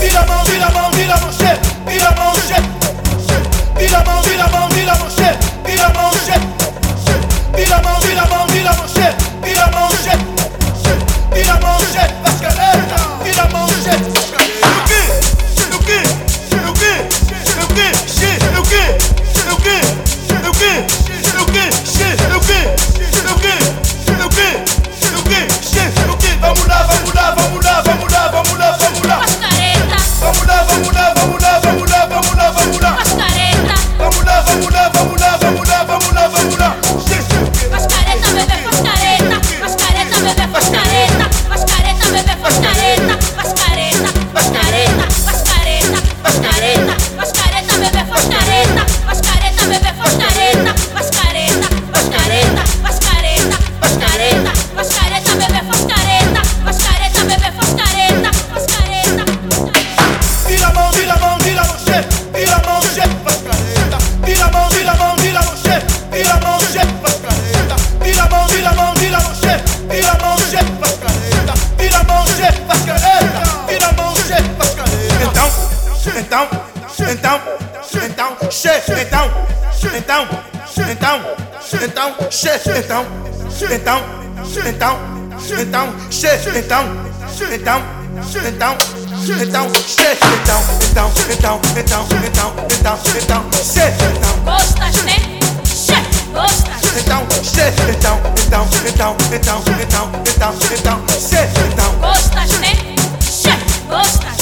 vira a mão, vira a mão, vira a mão, che, vira a mão, che, vira a mão, vira a mão, vira a mão, che, vira a mão, che, vira a mão, vira a mão, vira a mão, che, vira a mão, che, vira a mão, che, vascareta, vira a mão, che, o quê, che, o quê, vamos lá, vamos lá, vamos lá, vamos lá, vamos lá, vamos lá. Mascareta. Vamos lá, vamos lá, vamos lá, vamos lá, vamos lá, vamos lá. Mascareta. Vamos lá, vamos lá, vamos lá, vamos lá, vamos lá, vamos lá. Mascareta, bebê, mascareta. Mascareta, bebê, mascareta. Mascareta, bebê, mascareta. Mascareta, mascareta, mascareta, mascareta. Mascareta, bebê, mascareta. Mascareta, bebê, mascareta. Mascareta, mascareta, mascareta, mascareta. Mascareta, bebê, mascareta. Mascareta, bebê, mascareta. Mascareta. Vira a mão, vira a mão, vira a mão, che, vira a mão, che, mascareta. Vira a mão, vira a mão, vira a mão, che, vira a mão, che, mascareta. Vira a mão, vira a mão, vira a mão, che, vira a mão, che, mascareta. Vira a mão, che, mascareta. Vira a mão, che, mascareta. Então, che, che, Gostas, né? Che, gostas. Gostas, né? Che, gostas.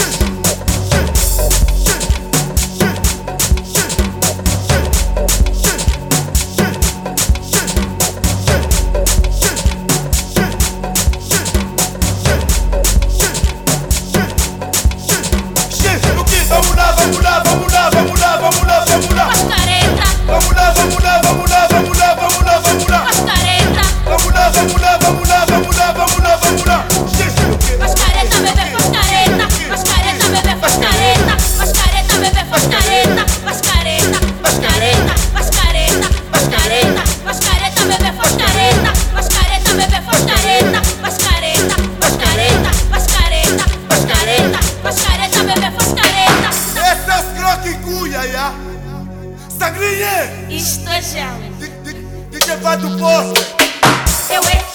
vamos lá, vamos lá, vamos lá, vamos lá, vamos lá, vamos lá. Mascareta. Vamos lá, vamos lá, vamos lá, vamos lá, vamos lá, vamos lá. Mascareta. Vamos lá, vamos lá, vamos lá, vamos lá, vamos lá, vamos lá. Mascareta, bebê, mascareta. Mascareta, bebê, mascareta. Mascareta, bebê, mascareta. Mascareta, mascareta, mascareta, mascareta. Mascareta, bebê, mascareta. Mascareta, bebê, mascareta. Mascareta, mascareta, mascareta, mascareta. Mascareta, bebê, mascareta. Esse é o croque cuia, já. Sangrinha! Isto é gel. De que vai do posto? Eu é